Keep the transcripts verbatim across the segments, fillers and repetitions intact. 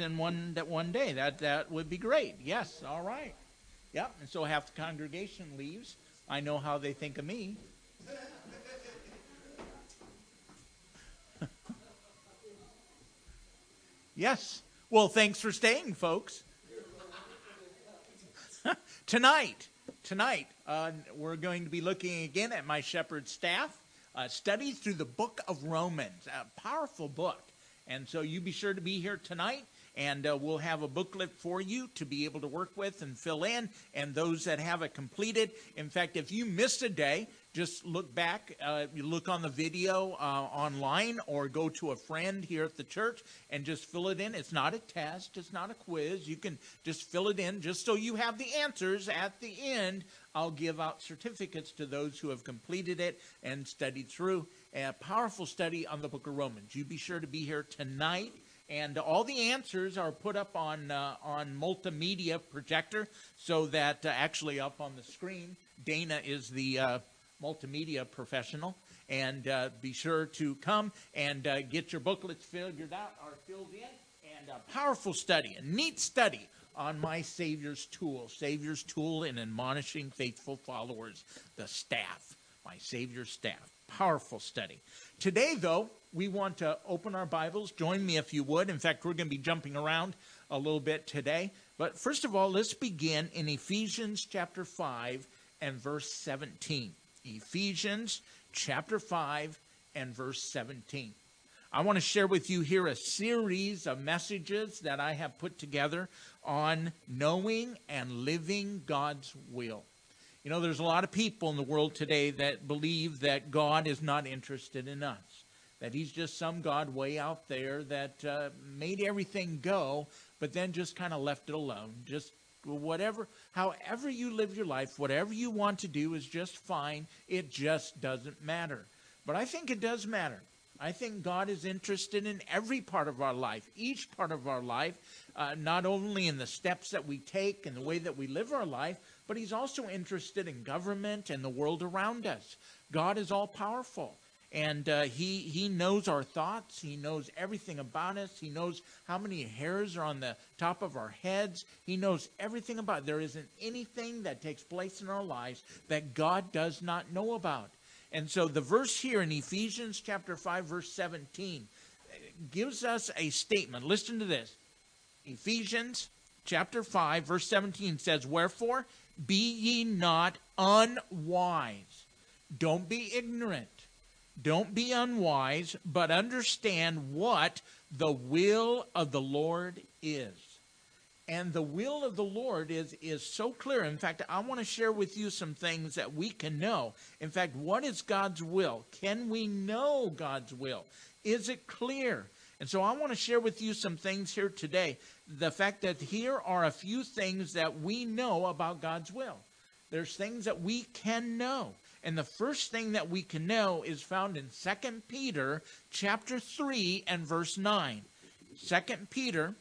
in one that one day. That that would be great. Yes, all right. Yep. And so half the congregation leaves. I know how they think of me. Yes. Well, thanks for staying, folks. tonight, tonight, uh, we're going to be looking again at my shepherd staff uh, study through the book of Romans, a powerful book. And so you be sure to be here tonight, and uh, we'll have a booklet for you to be able to work with and fill in, and those that have it completed. In fact, if you missed a day, just look back, uh, you look on the video uh, online, or go to a friend here at the church and just fill it in. It's not a test, it's not a quiz. You can just fill it in just so you have the answers. At the end, I'll give out certificates to those who have completed it and studied through. A powerful study on the book of Romans. You be sure to be here tonight. And all the answers are put up on uh, on multimedia projector, so that uh, actually up on the screen, Dana is the uh, multimedia professional. And uh, be sure to come and uh, get your booklets figured out or filled in. And a powerful study, a neat study on my Savior's tool, Savior's tool in admonishing faithful followers, the staff, my Savior's staff. Powerful study. Today, though, we want to open our Bibles. Join me if you would. In fact, we're going to be jumping around a little bit today. But first of all, let's begin in Ephesians chapter five and verse seventeen. Ephesians chapter five and verse seventeen. I want to share with you here a series of messages that I have put together on knowing and living God's will. You know, there's a lot of people in the world today that believe that God is not interested in us, that he's just some God way out there that uh, made everything go, but then just kind of left it alone. Just whatever, however you live your life, whatever you want to do is just fine. It just doesn't matter. But I think it does matter. I think God is interested in every part of our life, each part of our life, uh, not only in the steps that we take and the way that we live our life, but he's also interested in government and the world around us. God is all powerful, and uh, he, he knows our thoughts. He knows everything about us. He knows how many hairs are on the top of our heads. He knows everything about it. There isn't anything that takes place in our lives that God does not know about. And so the verse here in Ephesians chapter five, verse seventeen, gives us a statement. Listen to this. Ephesians chapter five, verse seventeen says, "Wherefore, be ye not unwise." Don't be ignorant. Don't be unwise, but understand what the will of the Lord is. And the will of the Lord is, is so clear. In fact, I want to share with you some things that we can know. In fact, what is God's will? Can we know God's will? Is it clear? And so I want to share with you some things here today. The fact that here are a few things that we know about God's will. There's things that we can know. And the first thing that we can know is found in Second Peter chapter three and verse nine. Second Peter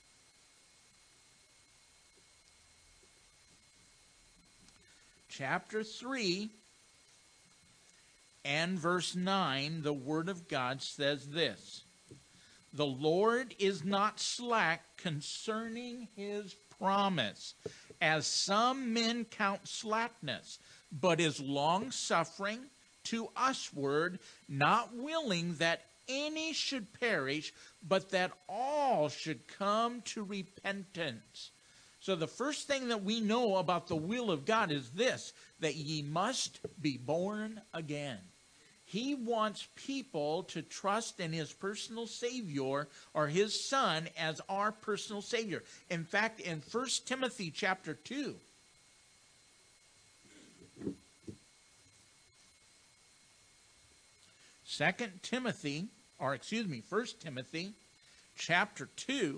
chapter three and verse nine, the Word of God says this: "The Lord is not slack concerning his promise, as some men count slackness, but is long-suffering to usward, not willing that any should perish, but that all should come to repentance." So the first thing that we know about the will of God is this: that ye must be born again. He wants people to trust in his personal Savior, or his Son, as our personal Savior. In fact, in First Timothy chapter two, Second Timothy, or excuse me, First Timothy chapter two,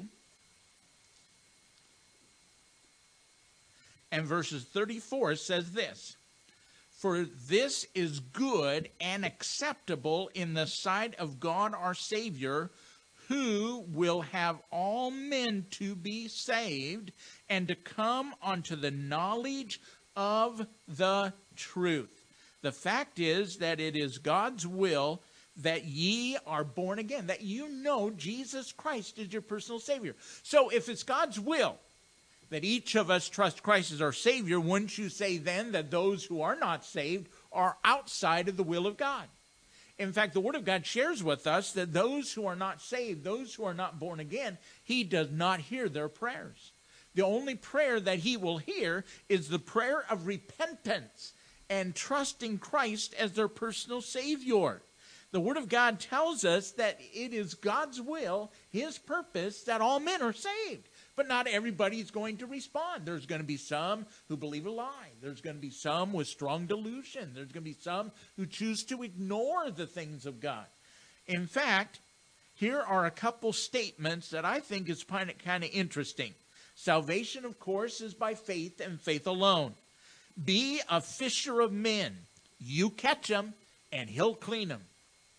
and verses thirty-four, says this: "For this is good and acceptable in the sight of God our Savior, who will have all men to be saved and to come unto the knowledge of the truth." The fact is that it is God's will that ye are born again, that you know Jesus Christ is your personal Savior. So if it's God's will that each of us trust Christ as our Savior, wouldn't you say then that those who are not saved are outside of the will of God? In fact, the Word of God shares with us that those who are not saved, those who are not born again, He does not hear their prayers. The only prayer that He will hear is the prayer of repentance and trusting Christ as their personal Savior. The Word of God tells us that it is God's will, His purpose, that all men are saved. But not everybody is going to respond. There's going to be some who believe a lie. There's going to be some with strong delusion. There's going to be some who choose to ignore the things of God. In fact, here are a couple statements that I think is kind of, kind of interesting. Salvation, of course, is by faith and faith alone. Be a fisher of men. You catch them, and He'll clean them.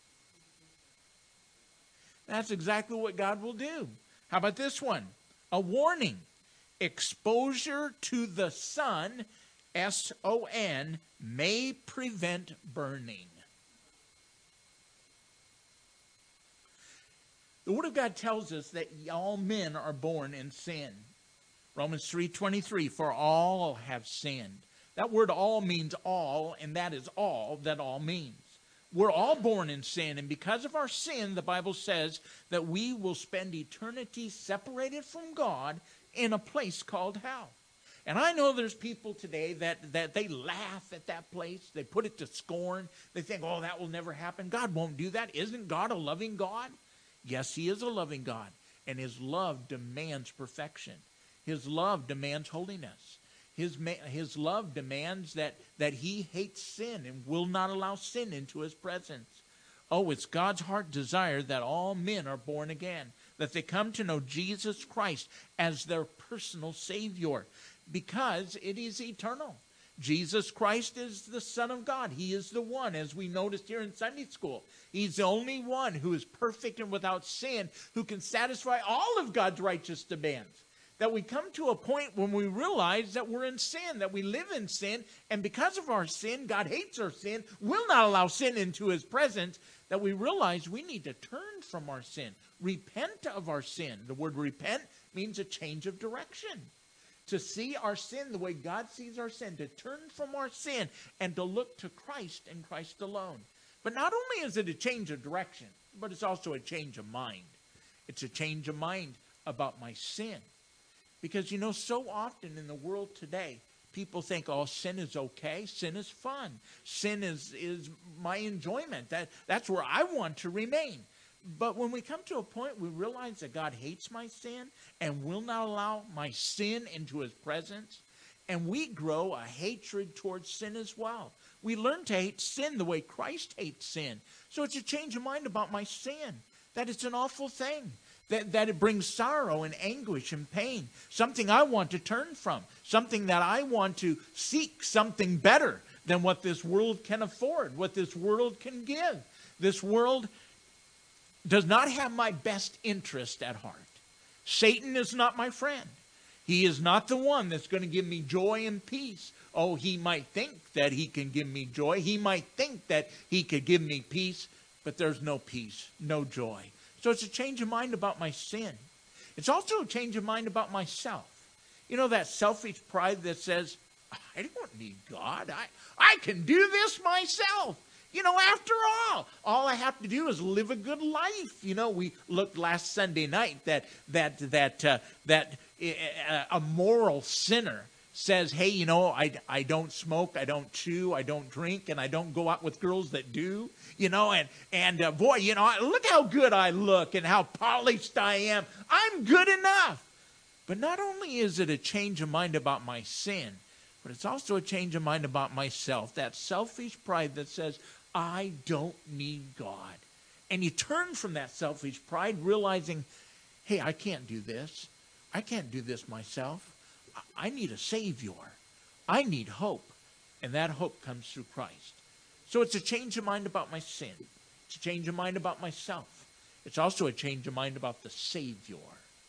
That's exactly what God will do. How about this one? A warning. Exposure to the sun, S O N, may prevent burning. The Word of God tells us that all men are born in sin. Romans three twenty-three, for all have sinned. That word all means all, and that is all that all means. We're all born in sin, and because of our sin, the Bible says that we will spend eternity separated from God in a place called hell. And I know there's people today that, that they laugh at that place. They put it to scorn. They think, oh, that will never happen. God won't do that. Isn't God a loving God? Yes, He is a loving God, and His love demands perfection. His love demands holiness. His, his love demands that, that He hates sin and will not allow sin into His presence. Oh, it's God's heart desire that all men are born again, that they come to know Jesus Christ as their personal Savior, because it is eternal. Jesus Christ is the Son of God. He is the one, as we noticed here in Sunday school. He's the only one who is perfect and without sin, who can satisfy all of God's righteous demands. That we come to a point when we realize that we're in sin, that we live in sin, and because of our sin, God hates our sin, will not allow sin into His presence, that we realize we need to turn from our sin, repent of our sin. The word repent means a change of direction. To see our sin the way God sees our sin, to turn from our sin, and to look to Christ and Christ alone. But not only is it a change of direction, but it's also a change of mind. It's a change of mind about my sin. Because, you know, so often in the world today, people think, oh, sin is okay. Sin is fun. Sin is, is my enjoyment. That, that's where I want to remain. But when we come to a point, we realize that God hates my sin and will not allow my sin into His presence. And we grow a hatred towards sin as well. We learn to hate sin the way Christ hates sin. So it's a change of mind about my sin, that it's an awful thing. That, that it brings sorrow and anguish and pain. Something I want to turn from. Something that I want to seek something better than what this world can afford, what this world can give. This world does not have my best interest at heart. Satan is not my friend. He is not the one that's going to give me joy and peace. Oh, he might think that he can give me joy. He might think that he could give me peace, but there's no peace, no joy. So it's a change of mind about my sin. It's also a change of mind about myself. You know, that selfish pride that says, I don't need God. I, I can do this myself. You know, after all, all I have to do is live a good life. You know, we looked last Sunday night that that that uh, that uh, a moral sinner says, hey, you know, I, I don't smoke, I don't chew, I don't drink, and I don't go out with girls that do, you know, and, and uh, boy, you know, look how good I look and how polished I am. I'm good enough. But not only is it a change of mind about my sin, but it's also a change of mind about myself, that selfish pride that says, I don't need God. And you turn from that selfish pride realizing, hey, I can't do this. I can't do this myself. I need a Savior. I need hope. And that hope comes through Christ. So it's a change of mind about my sin. It's a change of mind about myself. It's also a change of mind about the Savior.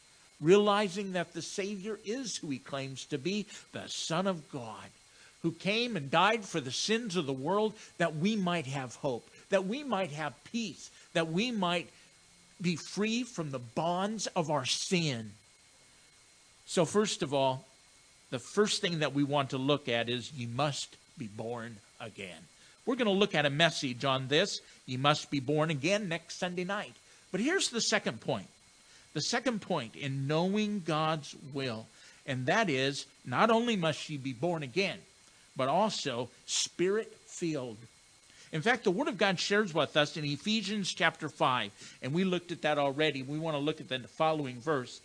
Realizing that the Savior is who He claims to be, the Son of God, who came and died for the sins of the world that we might have hope, that we might have peace, that we might be free from the bonds of our sin. So first of all, the first thing that we want to look at is you must be born again. We're going to look at a message on this, you must be born again, next Sunday night. But here's the second point. The second point in knowing God's will, and that is not only must you be born again, but also Spirit-filled. In fact, the Word of God shares with us in Ephesians chapter five, and we looked at that already. We want to look at the following verse.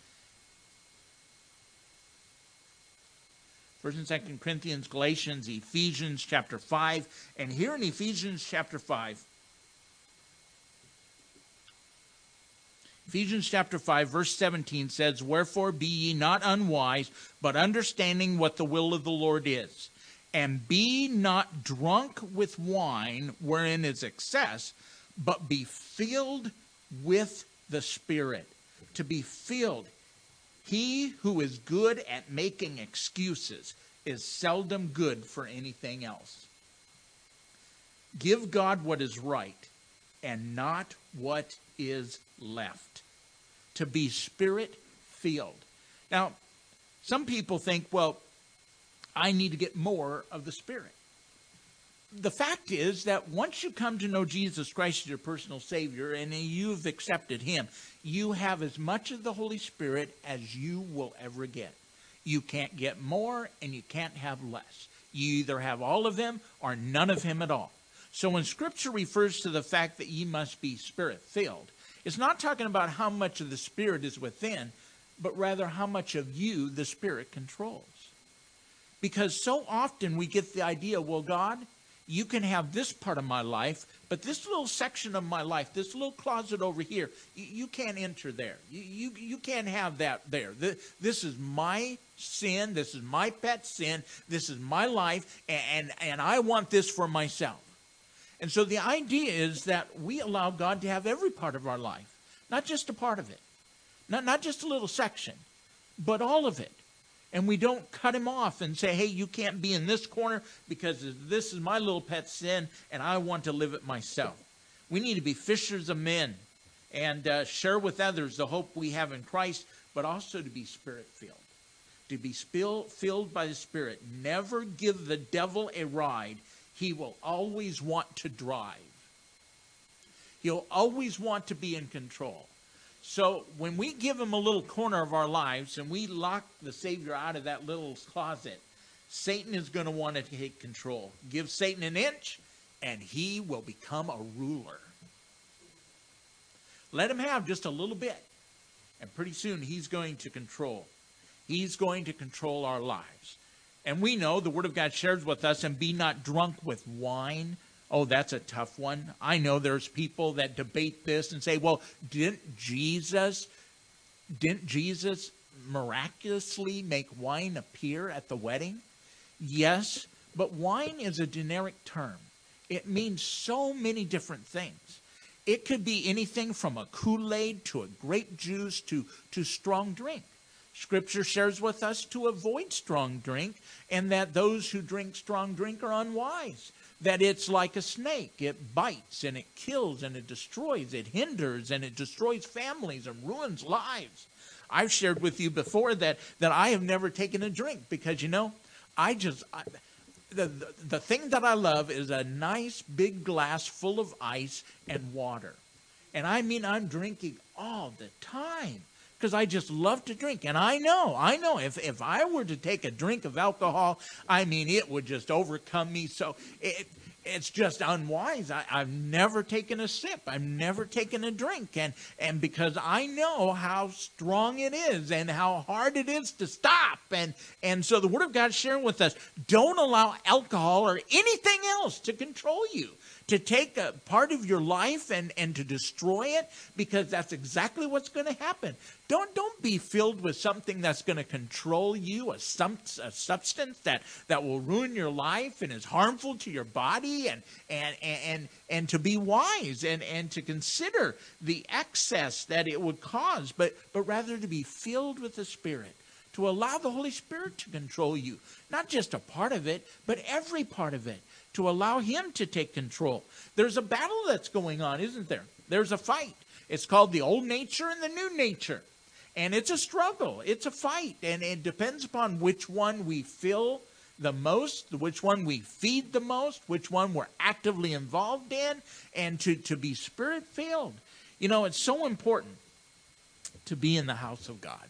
First and Second Corinthians, Galatians, Ephesians chapter five. And here in Ephesians chapter five, Ephesians chapter five, verse seventeen says, "Wherefore be ye not unwise, but understanding what the will of the Lord is. And be not drunk with wine, wherein is excess, but be filled with the Spirit." To be filled. He who is good at making excuses is seldom good for anything else. Give God what is right and not what is left. To be Spirit-filled. Now, some people think, well, I need to get more of the Spirit. The fact is that once you come to know Jesus Christ as your personal Savior and you've accepted Him, you have as much of the Holy Spirit as you will ever get. You can't get more and you can't have less. You either have all of Him or none of Him at all. So when Scripture refers to the fact that ye must be Spirit-filled, it's not talking about how much of the Spirit is within, but rather how much of you the Spirit controls. Because so often we get the idea, well, God, you can have this part of my life, but this little section of my life, this little closet over here, you, you can't enter there. You, you, you can't have that there. This is my sin. This is my pet sin. This is my life, and, and I want this for myself. And so the idea is that we allow God to have every part of our life, not just a part of it, not, not just a little section, but all of it. And we don't cut Him off and say, hey, you can't be in this corner because this is my little pet sin and I want to live it myself. We need to be fishers of men and uh, share with others the hope we have in Christ, but also to be Spirit-filled. To be spill, filled by the Spirit. Never give the devil a ride. He will always want to drive. He'll always want to be in control. So when we give him a little corner of our lives and we lock the Savior out of that little closet, Satan is going to want to take control. Give Satan an inch and he will become a ruler. Let him have just a little bit and pretty soon he's going to control. He's going to control our lives. And we know the Word of God shares with us, and be not drunk with wine. Oh, that's a tough one. I know there's people that debate this and say, well, didn't Jesus, didn't Jesus miraculously make wine appear at the wedding? Yes, but wine is a generic term. It means so many different things. It could be anything from a Kool-Aid to a grape juice to, to strong drink. Scripture shares with us to avoid strong drink, and that those who drink strong drink are unwise. That it's like a snake. It bites and it kills and it destroys. It hinders and it destroys families and ruins lives. I've shared with you before that, that I have never taken a drink because, you know, I just, I, the, the, the thing that I love is a nice big glass full of ice and water. And I mean, I'm drinking all the time. Because I just love to drink. And I know, I know, if, if I were to take a drink of alcohol, I mean, it would just overcome me. So it, it's just unwise. I, I've never taken a sip. I've never taken a drink. And, and because I know how strong it is and how hard it is to stop. And, and so the Word of God is sharing with us, don't allow alcohol or anything else to control you, to take a part of your life and, and to destroy it, because that's exactly what's going to happen. Don't, don't be filled with something that's going to control you, a, sum, a substance that, that will ruin your life and is harmful to your body, and, and, and, and to be wise and, and to consider the excess that it would cause, but, but rather to be filled with the Spirit, to allow the Holy Spirit to control you. Not just a part of it, but every part of it, to allow him to take control. There's a battle that's going on, isn't there? There's a fight. It's called the old nature and the new nature. And it's a struggle. It's a fight. And it depends upon which one we fill the most, which one we feed the most, which one we're actively involved in, and to, to be Spirit-filled. You know, it's so important to be in the house of God.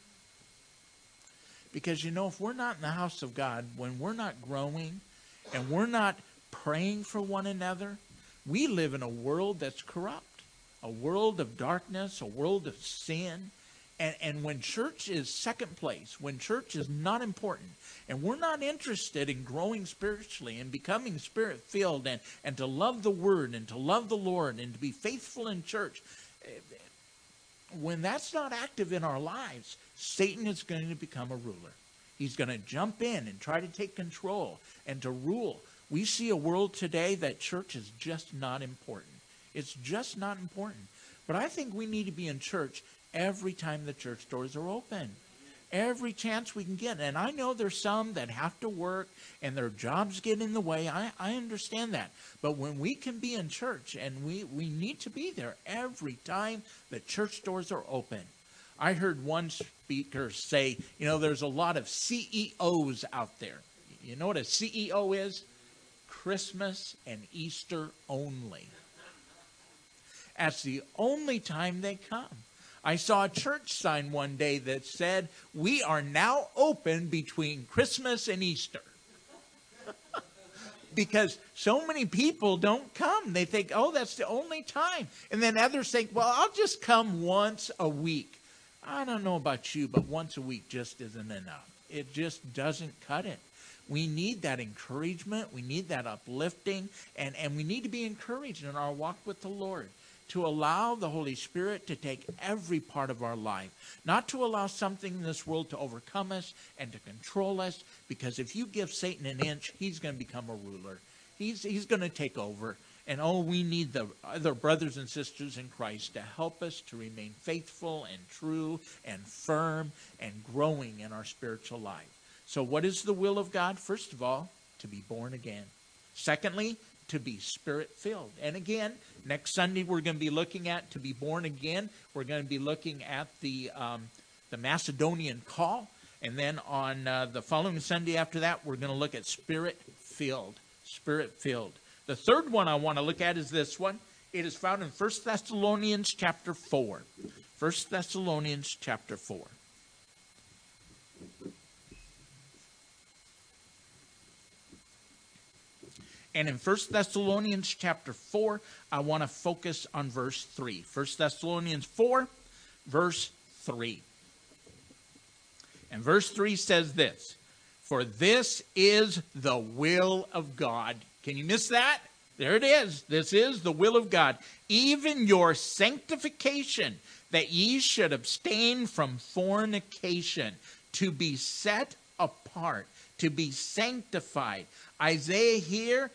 Because, you know, if we're not in the house of God, when we're not growing and we're not praying for one another, we live in a world that's corrupt, a world of darkness, a world of sin. And, and when church is second place, when church is not important, and we're not interested in growing spiritually and becoming Spirit-filled and, and to love the Word and to love the Lord and to be faithful in church, when that's not active in our lives, Satan is going to become a ruler. He's going to jump in and try to take control and to rule. We see a world today that church is just not important. It's just not important. But I think we need to be in church every time the church doors are open. Every chance we can get. And I know there's some that have to work and their jobs get in the way. I, I understand that. But when we can be in church, and we, we need to be there every time the church doors are open. I heard one speaker say, you know, there's a lot of C E Os out there. You know what a C E O is? Christmas and Easter only. That's the only time they come. I saw a church sign one day that said, we are now open between Christmas and Easter. Because so many people don't come. They think, oh, that's the only time. And then others think, well, I'll just come once a week. I don't know about you, but once a week just isn't enough. It just doesn't cut it. We need that encouragement. We need that uplifting. And, and we need to be encouraged in our walk with the Lord, to allow the Holy Spirit to take every part of our life. Not to allow something in this world to overcome us and to control us. Because if you give Satan an inch, he's going to become a ruler. He's, he's going to take over. And oh, we need the other brothers and sisters in Christ to help us to remain faithful and true and firm and growing in our spiritual life. So what is the will of God? First of all, to be born again. Secondly, to be Spirit-filled. And again, next Sunday we're going to be looking at to be born again. We're going to be looking at the um, the Macedonian call. And then on uh, the following Sunday after that, we're going to look at Spirit-filled. Spirit-filled. The third one I want to look at is this one. It is found in First Thessalonians chapter four. First Thessalonians chapter four. And in First Thessalonians chapter four, I want to focus on verse three. First Thessalonians four, verse three. And verse three says this, for this is the will of God. Can you miss that? There it is. This is the will of God. Even your sanctification, that ye should abstain from fornication, to be set apart, to be sanctified. Isaiah here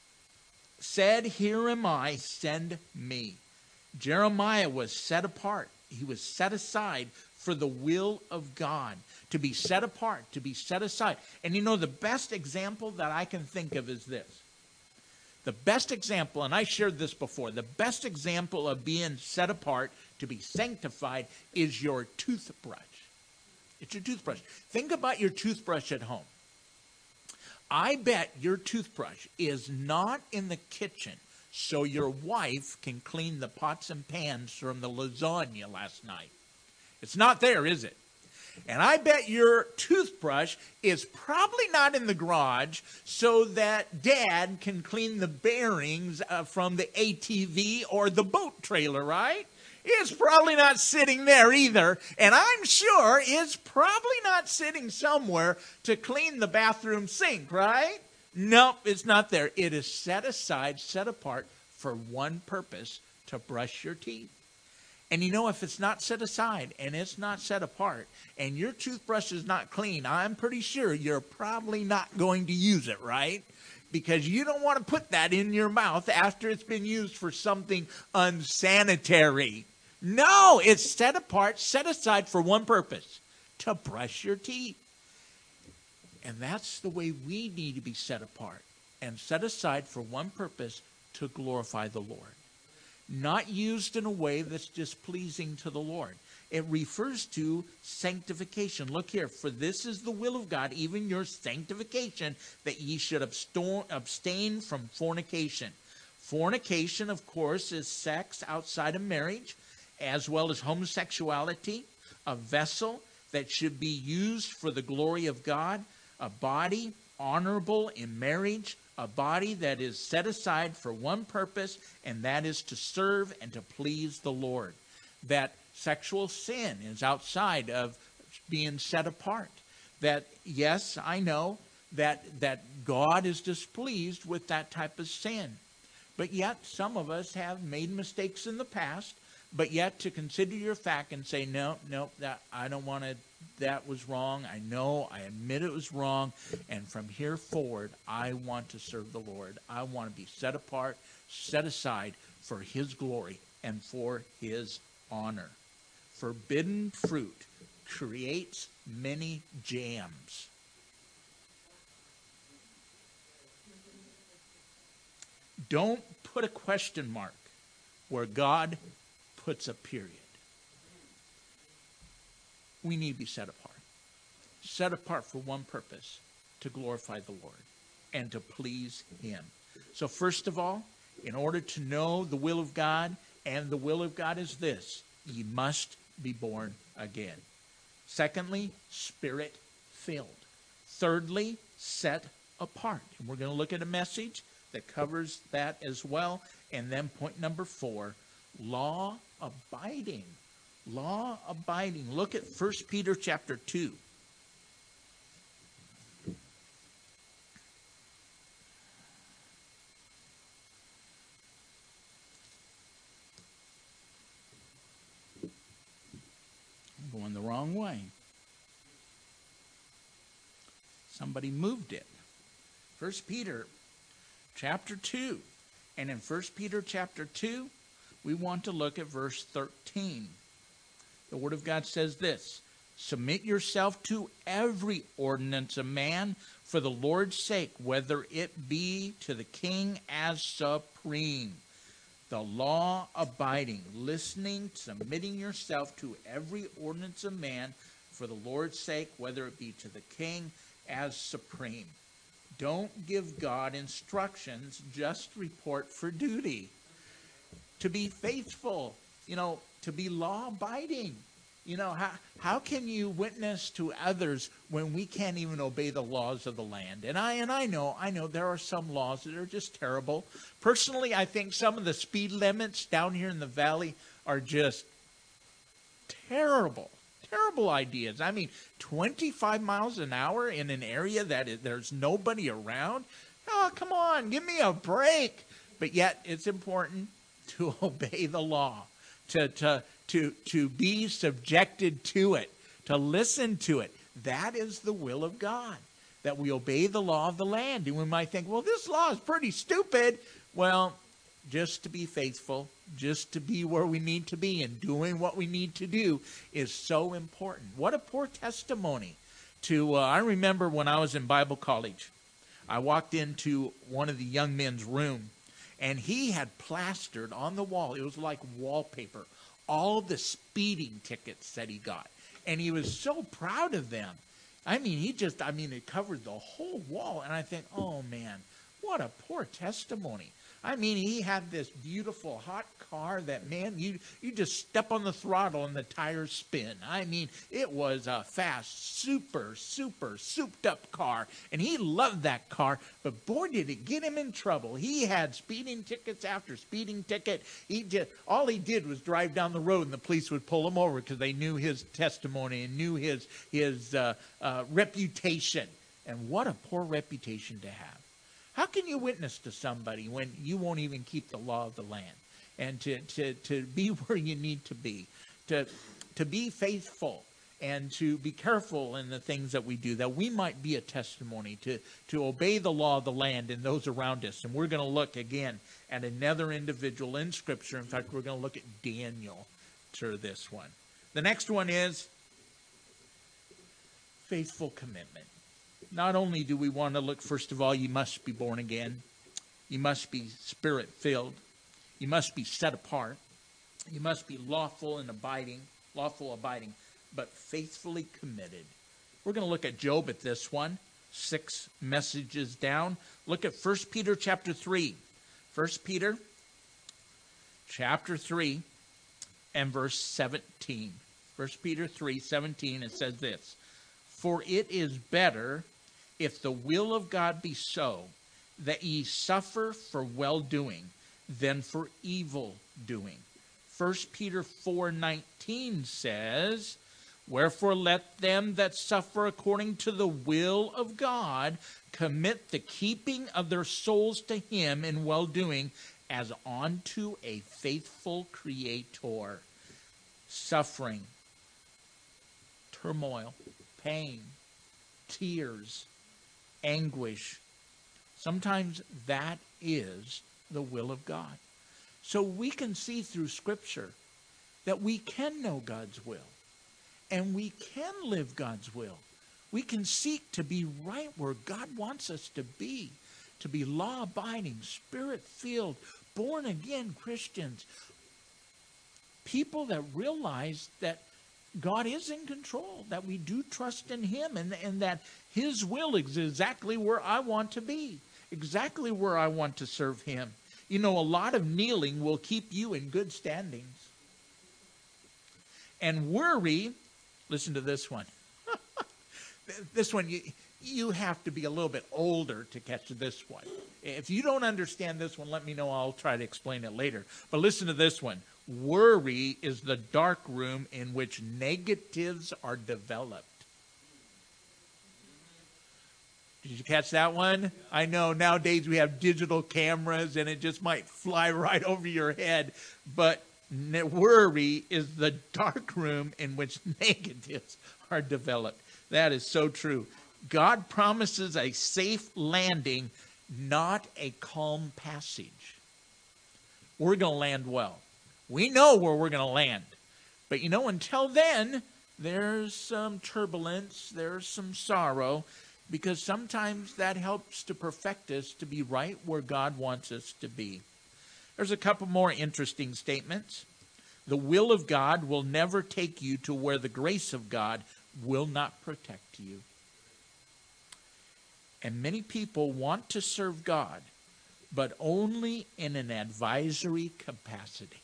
said, here am I, send me. Jeremiah was set apart. He was set aside for the will of God, to be set apart, to be set aside. And you know, the best example that I can think of is this. The best example, and I shared this before, the best example of being set apart, to be sanctified, is your toothbrush. It's your toothbrush. Think about your toothbrush at home. I bet your toothbrush is not in the kitchen so your wife can clean the pots and pans from the lasagna last night. It's not there, is it? And I bet your toothbrush is probably not in the garage so that Dad can clean the bearings uh, from the A T V or the boat trailer, right? It's probably not sitting there either. And I'm sure it's probably not sitting somewhere to clean the bathroom sink, right? Nope, it's not there. It is set aside, set apart for one purpose, to brush your teeth. And you know, if it's not set aside and it's not set apart and your toothbrush is not clean, I'm pretty sure you're probably not going to use it, right? Because you don't want to put that in your mouth after it's been used for something unsanitary. No, it's set apart, set aside for one purpose, to brush your teeth. And that's the way we need to be set apart and set aside for one purpose, to glorify the Lord. Not used in a way that's displeasing to the Lord. It refers to sanctification. Look here, for this is the will of God, even your sanctification, that ye should abstain from fornication. Fornication, of course, is sex outside of marriage, as well as homosexuality, a vessel that should be used for the glory of God, a body honorable in marriage, a body that is set aside for one purpose, and that is to serve and to please the Lord. That sexual sin is outside of being set apart. That, yes, I know that that God is displeased with that type of sin. But yet, some of us have made mistakes in the past, but yet to consider your fact and say, no, no, that I don't want to, that was wrong. I know, I admit it was wrong. And from here forward, I want to serve the Lord. I want to be set apart, set aside for his glory and for his honor. Forbidden fruit creates many jams. Don't put a question mark where God puts a period. We need to be set apart. Set apart for one purpose, to glorify the Lord and to please him. So first of all, in order to know the will of God, and the will of God is this: ye must be born again. Secondly, Spirit-filled. Thirdly, set apart. And we're going to look at a message that covers that as well. And then point number four, law abiding. Law abiding. Look at First Peter chapter two. I'm going the wrong way. Somebody moved it. First Peter chapter two. And in First Peter chapter two, we want to look at verse thirteen. The Word of God says this: submit yourself to every ordinance of man for the Lord's sake, whether it be to the king as supreme. The law abiding, listening, submitting yourself to every ordinance of man for the Lord's sake, whether it be to the king as supreme. Don't give God instructions, just report for duty. To be faithful, you know, to be law-abiding. You know, how, how can you witness to others when we can't even obey the laws of the land? And I and I know, I know there are some laws that are just terrible. Personally, I think some of the speed limits down here in the valley are just terrible. Terrible ideas. I mean, twenty-five miles an hour in an area that is, there's nobody around? Oh, come on, give me a break. But yet, it's important to obey the law, to, to, to, to be subjected to it, to listen to it. That is the will of God, that we obey the law of the land. And we might think, well, this law is pretty stupid. Well, just to be faithful, just to be where we need to be and doing what we need to do is so important. What a poor testimony to, uh, I remember when I was in Bible college, I walked into one of the young men's room, and he had plastered on the wall, it was like wallpaper, all the speeding tickets that he got. And he was so proud of them. I mean, he just, I mean, it covered the whole wall. And I think, oh man, what a poor testimony. I mean, he had this beautiful hot car that, man, you, you just step on the throttle and the tires spin. I mean, it was a fast, super, super, souped-up car. And he loved that car, but boy, did it get him in trouble. He had speeding tickets after speeding ticket. He just, all he did was drive down the road, and the police would pull him over because they knew his testimony and knew his, his uh, uh, reputation. And what a poor reputation to have. How can you witness to somebody when you won't even keep the law of the land? And to, to, to be where you need to be, to, to be faithful and to be careful in the things that we do, that we might be a testimony, to, to obey the law of the land and those around us. And we're going to look again at another individual in Scripture. In fact, we're going to look at Daniel through this one. The next one is faithful commitment. Not only do we want to look, first of all, you must be born again. You must be Spirit-filled. You must be set apart. You must be lawful and abiding, lawful abiding, but faithfully committed. We're going to look at Job at this one, six messages down. Look at First Peter chapter three. First Peter chapter three and verse seventeen. First Peter three seventeen, it says this, "For it is better, if the will of God be so, that ye suffer for well-doing, than for evil-doing." First Peter four nineteen says, "Wherefore let them that suffer according to the will of God commit the keeping of their souls to him in well-doing, as unto a faithful Creator." Suffering, turmoil, pain, tears, anguish. Sometimes that is the will of God. So we can see through Scripture that we can know God's will. And we can live God's will. We can seek to be right where God wants us to be. To be law-abiding, Spirit-filled, born-again Christians. People that realize that God is in control, that we do trust in him, and, and that his will is exactly where I want to be, exactly where I want to serve him. You know, a lot of kneeling will keep you in good standings. And worry, listen to this one. This one, you, you have to be a little bit older to catch this one. If you don't understand this one, let me know. I'll try to explain it later. But listen to this one. Worry is the dark room in which negatives are developed. Did you catch that one? I know nowadays we have digital cameras and it just might fly right over your head. But worry is the dark room in which negatives are developed. That is so true. God promises a safe landing, not a calm passage. We're going to land well. We know where we're going to land. But you know, until then, there's some turbulence, there's some sorrow, because sometimes that helps to perfect us to be right where God wants us to be. There's a couple more interesting statements. The will of God will never take you to where the grace of God will not protect you. And many people want to serve God, but only in an advisory capacity.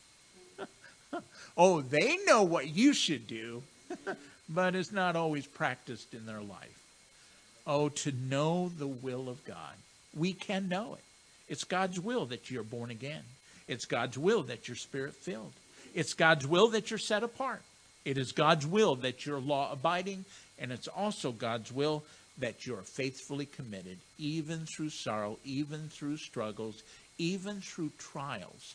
Oh, they know what you should do, but it's not always practiced in their life. Oh, to know the will of God. We can know it. It's God's will that you're born again. It's God's will that you're Spirit-filled. It's God's will that you're set apart. It is God's will that you're law-abiding, and it's also God's will that you're faithfully committed, even through sorrow, even through struggles, even through trials.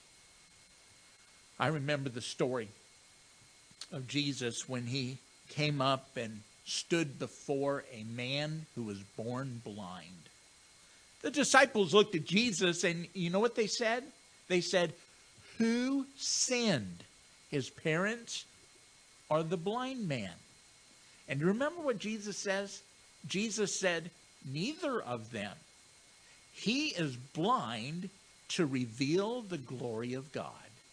I remember the story of Jesus when he came up and stood before a man who was born blind. The disciples looked at Jesus, and you know what they said? They said, "Who sinned, his parents or the blind man?" And remember what Jesus says? Jesus said, "Neither of them. He is blind to reveal the glory of God."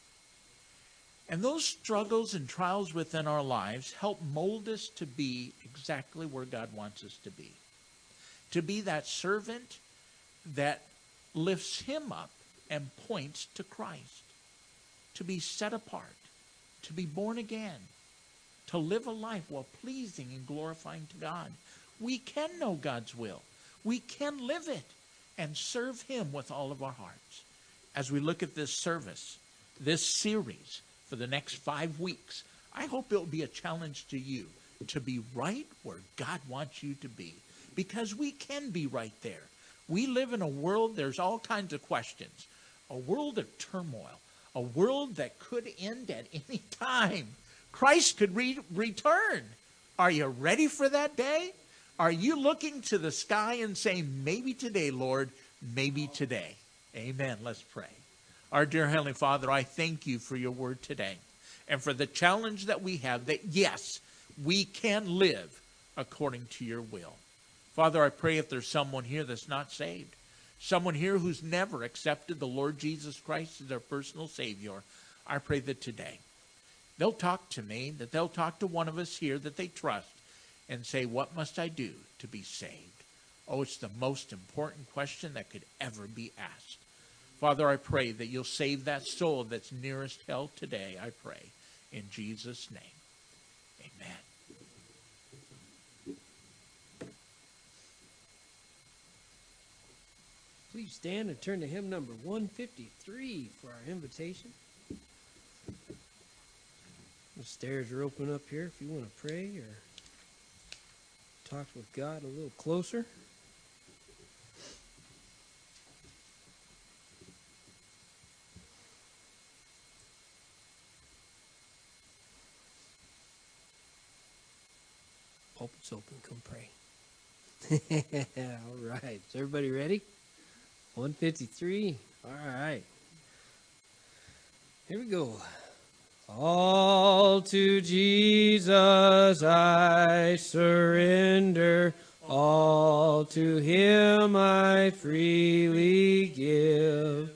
And those struggles and trials within our lives help mold us to be exactly where God wants us to be. To be that servant that lifts him up and points to Christ. To be set apart. To be born again. To live a life while pleasing and glorifying to God. We can know God's will. We can live it and serve him with all of our hearts. As we look at this service, this series for the next five weeks, I hope it will be a challenge to you to be right where God wants you to be. Because we can be right there. We live in a world, there's all kinds of questions. A world of turmoil. A world that could end at any time. Christ could re- return. Are you ready for that day? Are you looking to the sky and saying, maybe today, Lord, maybe today? Amen. Let's pray. Our dear Heavenly Father, I thank you for your word today and for the challenge that we have that, yes, we can live according to your will. Father, I pray if there's someone here that's not saved, someone here who's never accepted the Lord Jesus Christ as their personal Savior, I pray that today they'll talk to me, that they'll talk to one of us here that they trust and say, what must I do to be saved? Oh, it's the most important question that could ever be asked. Father, I pray that you'll save that soul that's nearest hell today, I pray. In Jesus' name, amen. Please stand and turn to hymn number one fifty-three for our invitation. The stairs are open up here if you want to pray or talk with God a little closer. Pulpit's open. Come pray. All right. Is everybody ready? one fifty-three. All right. Here we go. All to Jesus I surrender. All to him I freely give.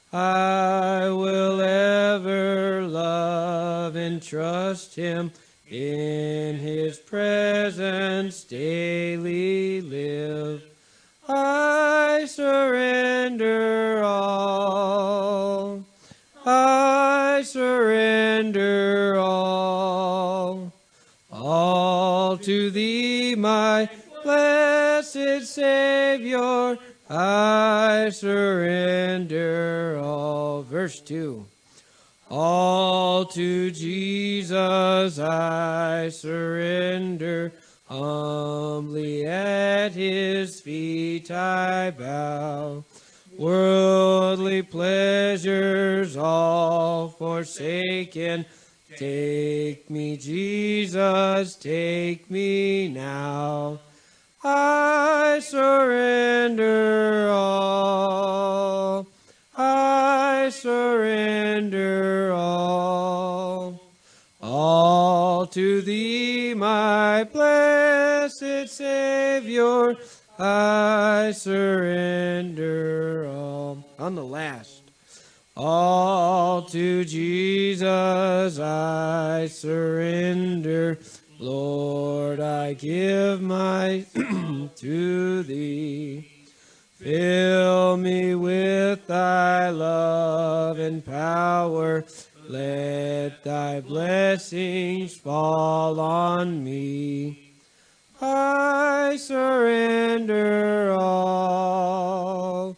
I will ever love and trust him. In his presence daily live. I surrender all. I surrender all. All to thee, my blessed Savior. I surrender all. Verse two. All to Jesus I surrender, humbly at his feet I bow. Worldly pleasures all forsaken, take me, Jesus, take me now. I surrender all. I surrender all, all to thee, my blessed Savior, I surrender all. On the last, all to Jesus I surrender, Lord, I give my to thee. Fill me with thy love and power. Let thy blessings fall on me. I surrender all.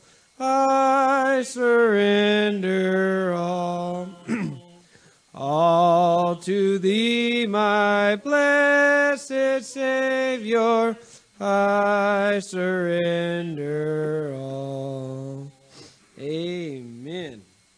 I surrender all. All to thee, my blessed Savior, I surrender all. Amen.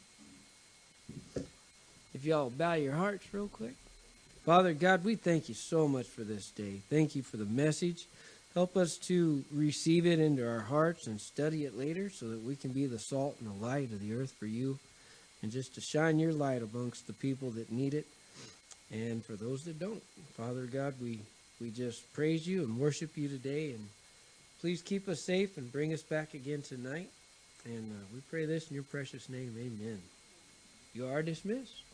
If y'all bow your hearts real quick. Father God, we thank you so much for this day. Thank you for the message. Help us to receive it into our hearts and study it later so that we can be the salt and the light of the earth for you and just to shine your light amongst the people that need it and for those that don't. Father God, we We just praise you and worship you today. And please keep us safe and bring us back again tonight. And uh, we pray this in your precious name. Amen. You are dismissed.